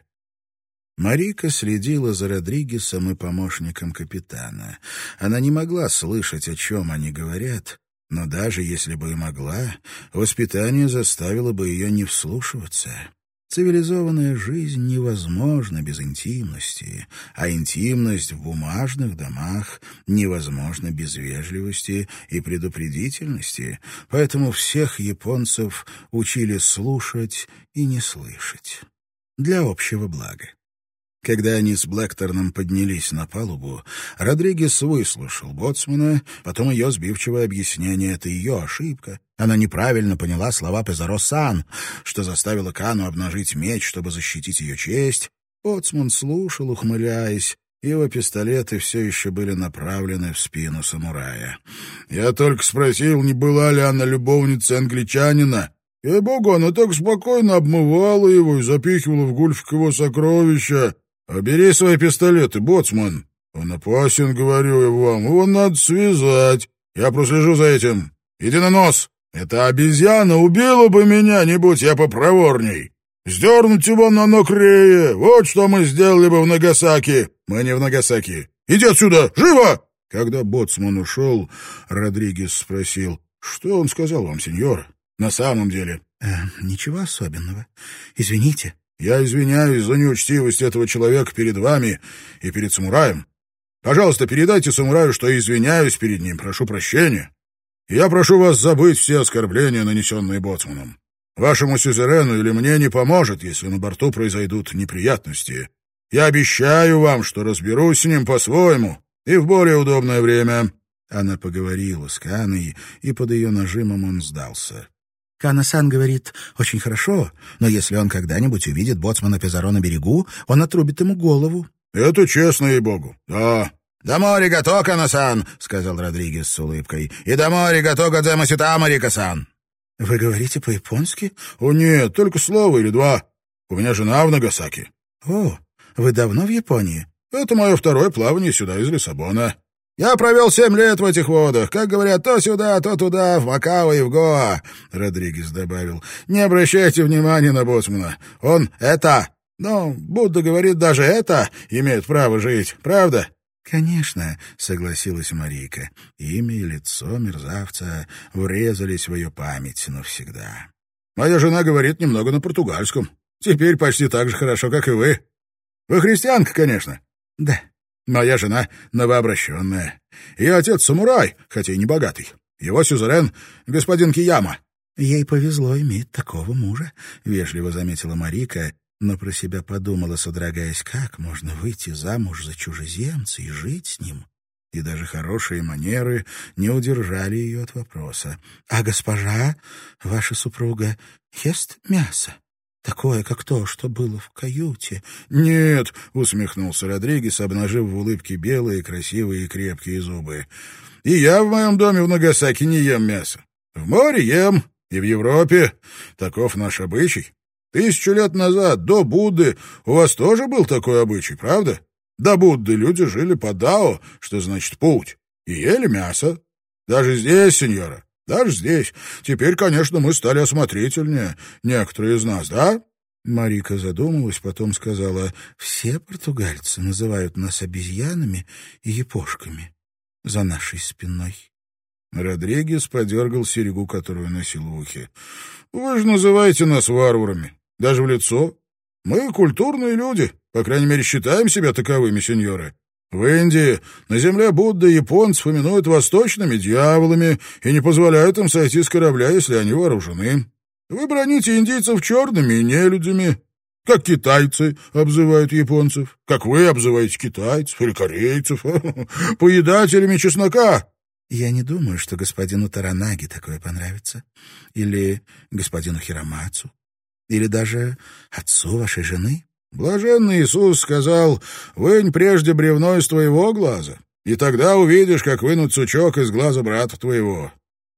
Марико следила за Родригесом и помощником капитана. Она не могла слышать, о чем они говорят, но даже если бы и могла, воспитание заставило бы ее не вслушиваться. Цивилизованная жизнь невозможна без интимности, а интимность в бумажных домах невозможна без вежливости и предупредительности, поэтому всех японцев учили слушать и не слышать. Для общего блага. Когда они с Блэкторном поднялись на палубу, Родригес выслушал боцмана, потом ее сбивчивое объяснение — это ее ошибка. Она неправильно поняла слова Пизаро-сан, что заставило Кану обнажить меч, чтобы защитить ее честь. Боцман слушал, ухмыляясь. Его пистолеты все еще были направлены в спину самурая. «Я только спросил, не была ли она любовницей англичанина. Ей-богу, она так спокойно обмывала его и запихивала в гульфик его сокровища. А бери свои пистолеты, боцман. Он опасен, говорю я вам, его надо связать. Я прослежу за этим. Иди на нос. Эта обезьяна убила бы меня, не будь я попроворней. Сдернуть его на нокрее. Вот что мы сделали бы в Нагасаки. Мы не в Нагасаки. Иди отсюда, живо!» Когда боцман ушел, Родригес спросил: «Что он сказал вам, сеньор? На самом деле?» э, «Ничего особенного. Извините». «Я извиняюсь за неучтивость этого человека перед вами и перед самураем. Пожалуйста, передайте самураю, что извиняюсь перед ним, прошу прощения. Я прошу вас забыть все оскорбления, нанесенные боцманом. Вашему сюзерену или мне не поможет, если на борту произойдут неприятности. Я обещаю вам, что разберусь с ним по-своему и в более удобное время». Она поговорила с Каной, и под ее нажимом он сдался. «Кана-сан говорит, очень хорошо, но если он когда-нибудь увидит боцмана Пизаро на берегу, он отрубит ему голову». «Это честно, ей-богу, да». «Домой ригато, Кана-сан», — сказал Родригес с улыбкой. «И домой ригато гадзэмасита, Марика-сан». «Вы говорите по-японски?» «О нет, только слово или два. У меня жена в Нагасаки». «О, вы давно в Японии?» «Это мое второе плавание сюда из Лиссабона. Я провел семь лет в этих водах. Как говорят, то сюда, то туда, в Макао и в Гоа», — Родригес добавил. «Не обращайте внимания на боцмана. Он это... Ну, Будда говорит, даже это имеет право жить. Правда?» «Конечно», — согласилась Марика. Имя и лицо мерзавца врезались в ее память навсегда. «Моя жена говорит немного на португальском. Теперь почти так же хорошо, как и вы. Вы христианка, конечно?» «Да». «Моя жена новообращенная. Ее отец самурай, хотя и не богатый. Его сюзерен — господин Кияма». «Ей повезло иметь такого мужа», — вежливо заметила Марика, но про себя подумала, содрогаясь, как можно выйти замуж за чужеземца и жить с ним. И даже хорошие манеры не удержали ее от вопроса. «А госпожа, ваша супруга, ест мясо? Такое, как то, что было в каюте?» «Нет», — усмехнулся Родригес, обнажив в улыбке белые, красивые и крепкие зубы. «И я в моем доме в Нагасаки не ем мясо. В море ем, и в Европе. Таков наш обычай. Тысячу лет назад, до Будды, у вас тоже был такой обычай, правда? До Будды люди жили по дао, что значит путь, и ели мясо. Даже здесь, сеньора, даже здесь. Теперь, конечно, мы стали осмотрительнее, некоторые из нас, да?» Марика задумалась, потом сказала: «Все португальцы называют нас обезьянами и япошками за нашей спиной». Родригес подергал серьгу, которую носил в ухе. «Вы же называете нас варварами, даже в лицо. Мы культурные люди, по крайней мере, считаем себя таковыми, сеньоры. В Индии, на земле Будды, японцев именуют восточными дьяволами и не позволяют им сойти с корабля, если они вооружены. Вы броните индийцев черными и нелюдями, как китайцы обзывают японцев, как вы обзываете китайцев или корейцев, поедателями чеснока». «Я не думаю, что господину Таранаги такое понравится. Или господину Хиромацу. Или даже отцу вашей жены». «Блаженный Иисус сказал: вынь прежде бревно из твоего глаза, и тогда увидишь, как вынуть сучок из глаза брата твоего».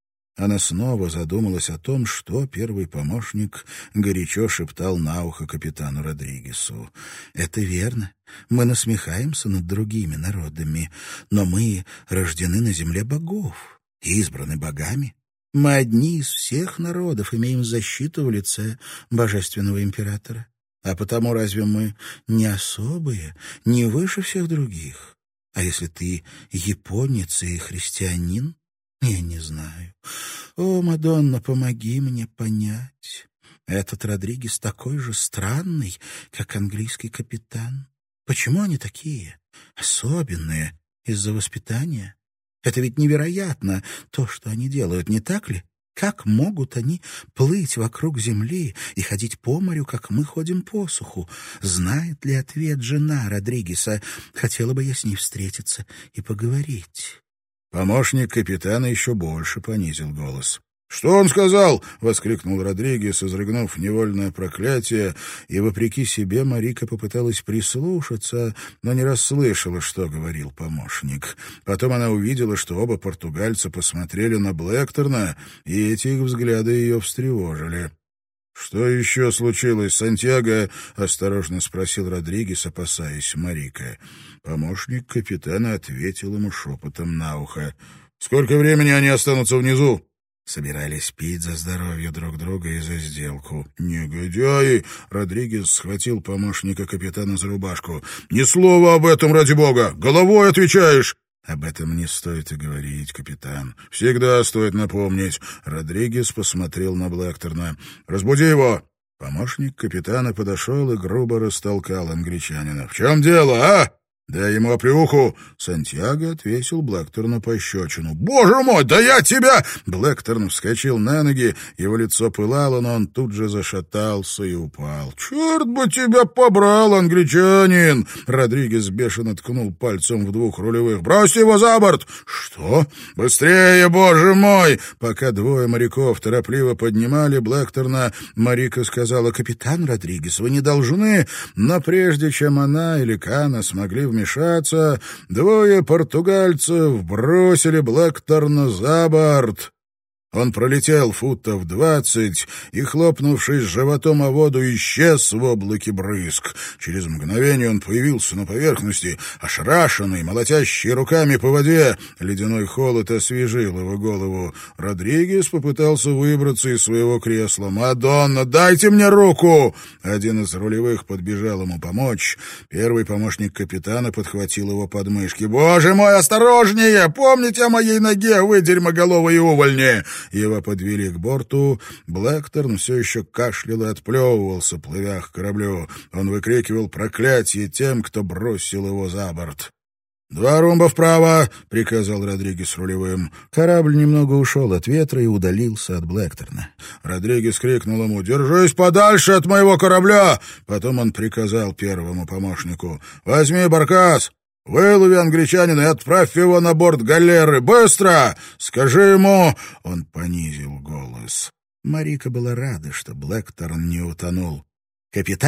Она снова задумалась о том, что первый помощник горячо шептал на ухо капитану Родригесу. «Это верно. Мы насмехаемся над другими народами, но мы рождены на земле богов и избраны богами. Мы одни из всех народов имеем защиту в лице божественного императора. А потому разве мы не особые, не выше всех других? А если ты японец и христианин? Я не знаю. О, Мадонна, помоги мне понять. Этот Родригес такой же странный, как английский капитан. Почему они такие особенные? Из-за воспитания? Это ведь невероятно, то, что они делают, не так ли? Как могут они плыть вокруг земли и ходить по морю, как мы ходим по суху? Знает ли ответ жена Родригеса? Хотела бы я с ней встретиться и поговорить». Помощник капитана еще больше понизил голос. «Что он сказал?» — воскликнул Родригес, изрыгнув невольное проклятие, и, вопреки себе, Марика попыталась прислушаться, но не расслышала, что говорил помощник. Потом она увидела, что оба португальца посмотрели на Блэкторна, и эти их взгляды ее встревожили. «Что еще случилось, Сантьяго?» — осторожно спросил Родригес, опасаясь Марика. Помощник капитана ответил ему шепотом на ухо. «Сколько времени они останутся внизу?» Собирались пить за здоровье друг друга и за сделку. «Негодяи!» — Родригес схватил помощника капитана за рубашку. «Ни слова об этом, ради бога! Головой отвечаешь!» «Об этом не стоит и говорить, капитан». «Всегда стоит напомнить». Родригес посмотрел на Блэкторна. «Разбуди его!» Помощник капитана подошел и грубо растолкал англичанина. «В чем дело, а? Дай ему оплеуху!» Сантьяго отвесил Блэкторну пощечину. «Боже мой, да я тебя!» Блэкторн вскочил на ноги, его лицо пылало, но он тут же зашатался и упал. «Черт бы тебя побрал, англичанин!» Родригес бешено ткнул пальцем в двух рулевых. «Брось его за борт!» «Что? Быстрее, боже мой!» Пока двое моряков торопливо поднимали Блэкторна, Марика сказала: «Капитан Родригес, вы не должны...» Но прежде чем она или Кана смогли вмешаться, вмешаться, двое португальцев бросили Блэкторна за борт. Он пролетел футов двадцать и, хлопнувшись животом о воду, исчез в облаке брызг. Через мгновение он появился на поверхности, ошарашенный, молотящий руками по воде. Ледяной холод освежил его голову. Родригес попытался выбраться из своего кресла. «Мадонна, дайте мне руку!» Один из рулевых подбежал ему помочь. Первый помощник капитана подхватил его подмышки. «Боже мой, осторожнее! Помните о моей ноге, вы дерьмоголовые увольни!» Его подвели к борту. Блэкторн все еще кашлял и отплевывался, плывя к кораблю. Он выкрикивал проклятие тем, кто бросил его за борт. «Два румба вправо!» — приказал Родригес рулевым. Корабль немного ушел от ветра и удалился от Блэкторна. Родригес крикнул ему: «Держись подальше от моего корабля!» Потом он приказал первому помощнику: «Возьми баркас! Вылови англичанина и отправь его на борт галеры! Быстро! Скажи ему...» Он понизил голос. Марика была рада, что Блэкторн не утонул. «Капитан!»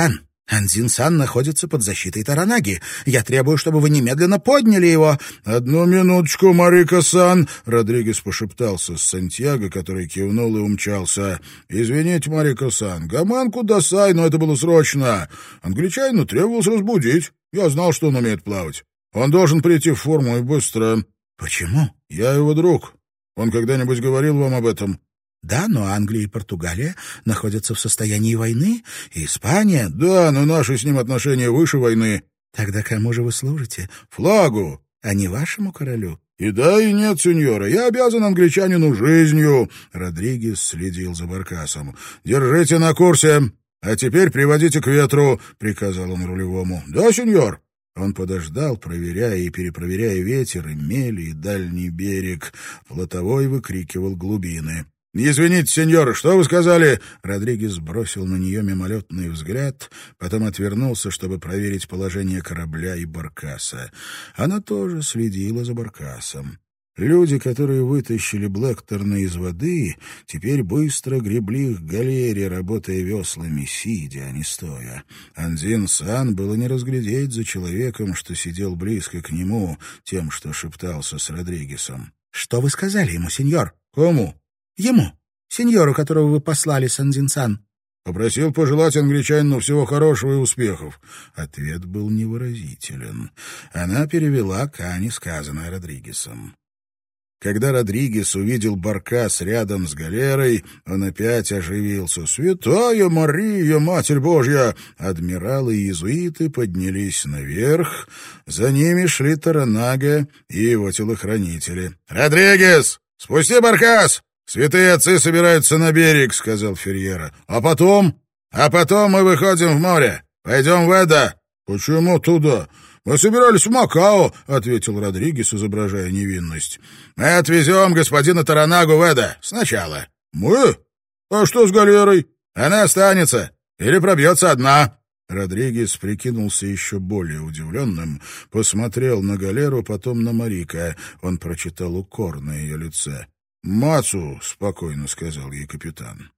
Анзин-сан находится под защитой Таранаги. Я требую, чтобы вы немедленно подняли его». «Одну минуточку, Марика-сан», — Родригес пошептался с Сантьяго, который кивнул и умчался. «Извините, Марика-сан, Гаманку досай, но это было срочно. Англичанину требовалось разбудить. Я знал, что он умеет плавать. Он должен прийти в форму и быстро». «Почему?» «Я его друг. Он когда-нибудь говорил вам об этом?» «Да, но Англия и Португалия находятся в состоянии войны, и Испания...» «Да, но наши с ним отношения выше войны». «Тогда кому же вы служите?» «Флагу». «А не вашему королю?» «И да, и нет, сеньора. Я обязан англичанину жизнью». Родригес следил за Баркасом. «Держите на курсе. А теперь приводите к ветру», — приказал он рулевому. «Да, сеньор». Он подождал, проверяя и перепроверяя ветер, и мели, и дальний берег. Плотовой выкрикивал глубины. «Извините, сеньор, что вы сказали?» Родригес бросил на нее мимолетный взгляд, потом отвернулся, чтобы проверить положение корабля и Баркаса. Она тоже следила за Баркасом. Люди, которые вытащили Блэкторна из воды, теперь быстро гребли к галере, работая веслами, сидя, а не стоя. Анзин-сан было не разглядеть за человеком, что сидел близко к нему, тем, что шептался с Родригесом. «Что вы сказали ему, сеньор?» «Кому?» «Ему, сеньору, которого вы послали с Анзин-сан». «Попросил пожелать англичанину всего хорошего и успехов». Ответ был невыразителен. Она перевела Кани сказанное Родригесом. Когда Родригес увидел Баркас рядом с галерой, он опять оживился. «Святая Мария, Матерь Божья!» Адмиралы и иезуиты поднялись наверх. За ними шли Таранага и его телохранители. «Родригес, спусти Баркас! Святые отцы собираются на берег», — сказал Ферьера. «А потом?» «А потом мы выходим в море. Пойдем в Эдо». «Почему туда?» «Мы собирались в Макао», — ответил Родригес, изображая невинность. «Мы отвезем господина Таранагу в Эдо. Сначала». «Мы? А что с галерой?» «Она останется. Или пробьется одна». Родригес прикинулся еще более удивленным, посмотрел на галеру, потом на Марика. Он прочитал укор на ее лице. «Мацу», — спокойно сказал ей капитан.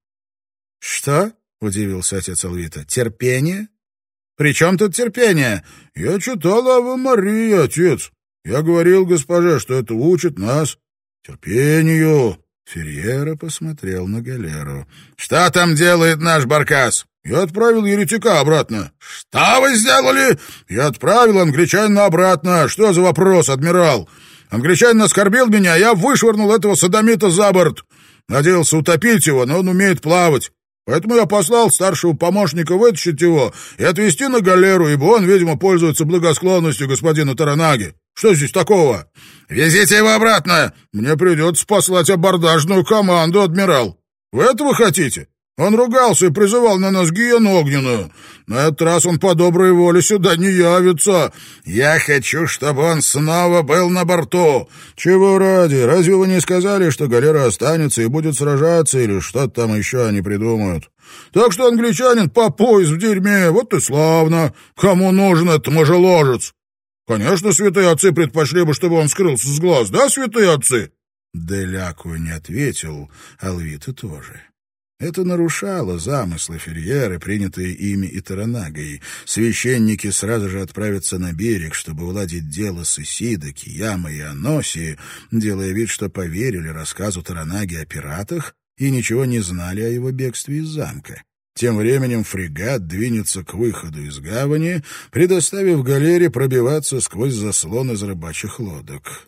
«Что?» — удивился отец Алвита. «Терпение? При чем тут терпение?» «Я читал Аве Марии, отец. Я говорил госпоже, что это учит нас терпению». Ферьера посмотрел на галеру. «Что там делает наш Баркас?» «Я отправил еретика обратно». «Что вы сделали?» «Я отправил англичанина обратно. Что за вопрос, адмирал?» «Англичанин оскорбил меня, я вышвырнул этого содомита за борт. Надеялся утопить его, но он умеет плавать. Поэтому я послал старшего помощника вытащить его и отвезти на галеру, ибо он, видимо, пользуется благосклонностью господина Таранаги. Что здесь такого?» «Везите его обратно!» «Мне придется послать абордажную команду, адмирал. Вы этого хотите? Он ругался и призывал на нас гиену огненную. На этот раз он по доброй воле сюда не явится. Я хочу, чтобы он снова был на борту». «Чего ради? Разве вы не сказали, что галера останется и будет сражаться, или что-то там еще они придумают? Так что англичанин по пояс в дерьме, вот и славно. Кому нужен этот мужеложец? Конечно, святые отцы предпочли бы, чтобы он скрылся с глаз, да, святые отцы?» Деляку не ответил, Алвита тоже. Это нарушало замыслы Ферьеры, принятые ими и Таранагой. Священники сразу же отправятся на берег, чтобы уладить дело с Исидо, Кияма и Аноси, делая вид, что поверили рассказу Таранаги о пиратах и ничего не знали о его бегстве из замка. Тем временем фрегат двинется к выходу из гавани, предоставив галере пробиваться сквозь заслон из рыбачьих лодок.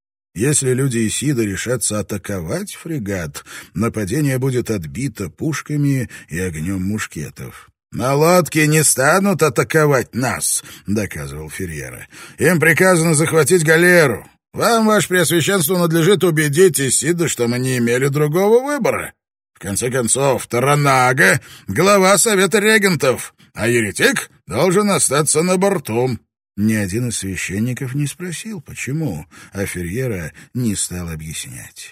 Если люди Исидо решатся атаковать фрегат, нападение будет отбито пушками и огнем мушкетов. «На лодке не станут атаковать нас», — доказывал Ферьера. «Им приказано захватить галеру. Вам, ваше преосвященство, надлежит убедить Исидо, что мы не имели другого выбора. В конце концов, Таранага — глава Совета регентов, а еретик должен остаться на борту». Ни один из священников не спросил, почему, а Ферьера не стал объяснять.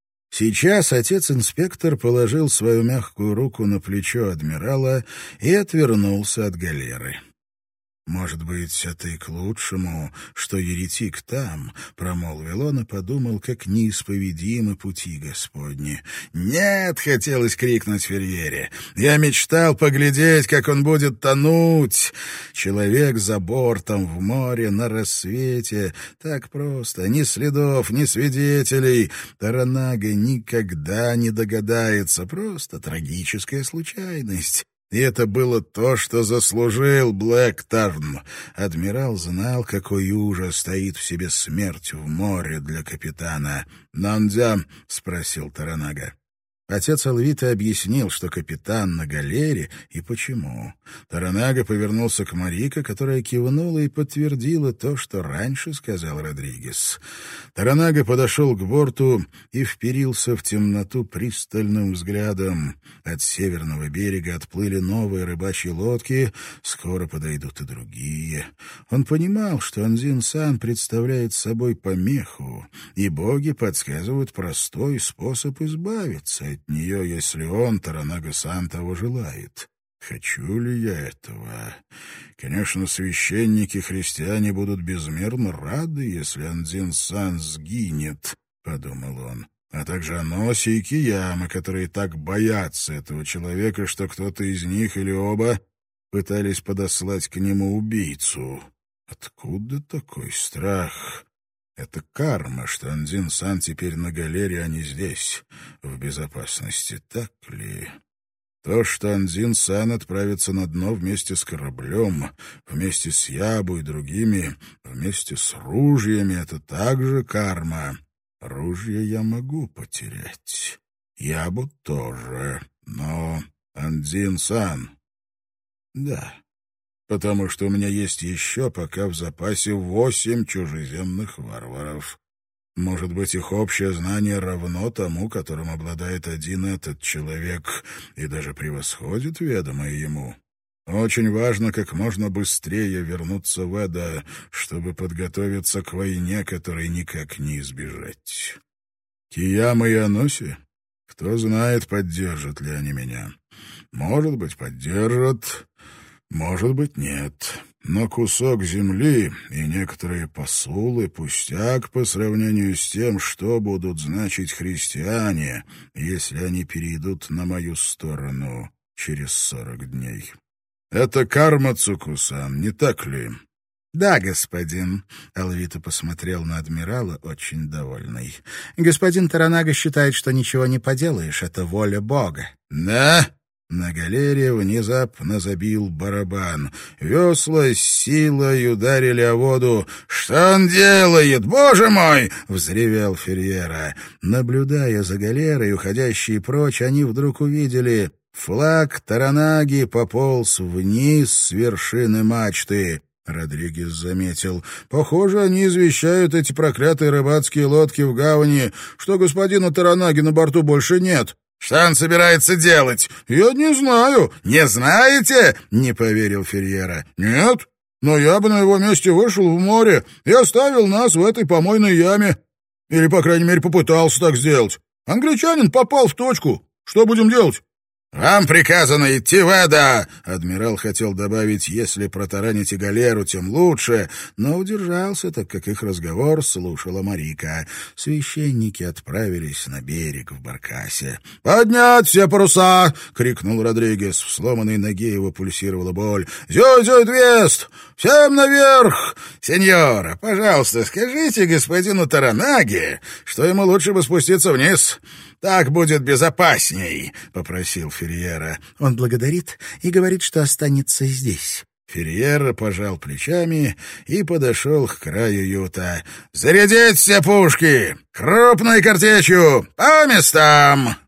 Сейчас отец-инспектор положил свою мягкую руку на плечо адмирала и отвернулся от галеры. «Может быть, это и к лучшему, что еретик там», — промолвил он и подумал, как неисповедимы пути Господни. «Нет!» — хотелось крикнуть Ферьере. «Я мечтал поглядеть, как он будет тонуть!» Человек за бортом в море на рассвете. Так просто, ни следов, ни свидетелей. Таранага никогда не догадается. Просто трагическая случайность. И это было то, что заслужил Блэктарн. Адмирал знал, какой ужас стоит в себе смерть в море для капитана. «Нандзя?» — спросил Таранага. Отец Алвита объяснил, что капитан на галере и почему. Таранага повернулся к Марико, которая кивнула и подтвердила то, что раньше сказал Родригес. Таранага подошел к борту и вперился в темноту пристальным взглядом. От северного берега отплыли новые рыбачьи лодки, скоро подойдут и другие. Он понимал, что Анзин-сан представляет собой помеху, и боги подсказывают простой способ избавиться от нее, если он, Таранага-сан, того желает. Хочу ли я этого? Конечно, священники-христиане будут безмерно рады, если Анзин-сан сгинет, — подумал он. А также Аноси и Кияма, которые так боятся этого человека, что кто-то из них или оба пытались подослать к нему убийцу. Откуда такой страх? Это карма, что Анзин-сан теперь на галере, а не здесь, в безопасности, так ли? То, что Анзин-сан отправится на дно вместе с кораблем, вместе с Ябу и другими, вместе с ружьями, это также карма. Ружья я могу потерять. Ябу тоже. Но Анзин-сан... Да, потому что у меня есть еще пока в запасе восемь чужеземных варваров. Может быть, их общее знание равно тому, которым обладает один этот человек, и даже превосходит ведомое ему. Очень важно как можно быстрее вернуться в Эдо, чтобы подготовиться к войне, которой никак не избежать. Кияма и Аноси? Кто знает, поддержат ли они меня. Может быть, поддержат, может быть, нет. Но кусок земли и некоторые посулы — пустяк по сравнению с тем, что будут значить христиане, если они перейдут на мою сторону через сорок дней. Это карма, Цукусан, не так ли? — Да, господин. Алвита посмотрел на адмирала, очень довольный. — Господин Таранага считает, что ничего не поделаешь, это воля Бога. — Да? На галере внезапно забил барабан. Весла с силой ударили о воду. «Что он делает, боже мой!» — взревел Ферьера. Наблюдая за галерой, уходящей прочь, они вдруг увидели... Флаг Таранаги пополз вниз с вершины мачты. Родригес заметил. «Похоже, они извещают эти проклятые рыбацкие лодки в гавани, что господина Таранаги на борту больше нет». «Что он собирается делать?» «Я не знаю». «Не знаете?» — не поверил Ферьера. «Нет, но я бы на его месте вышел в море и оставил нас в этой помойной яме. Или, по крайней мере, попытался так сделать. Англичанин попал в точку. Что будем делать?» «Вам приказано идти в Эдо!» Адмирал хотел добавить, если протараните галеру, тем лучше, но удержался, так как их разговор слушала Марика. Священники отправились на берег в баркасе. «Поднять все паруса!» — крикнул Родригес. В сломанной ноге его пульсировала боль. «Зюй-зюй-двест! Всем наверх! Сеньора, пожалуйста, скажите господину Таранаге, что ему лучше бы спуститься вниз. Так будет безопасней», — попросил Ферьера. «Он благодарит и говорит, что останется здесь». Ферьера пожал плечами и подошел к краю юта. «Зарядить все пушки! Крупной картечью! По местам!»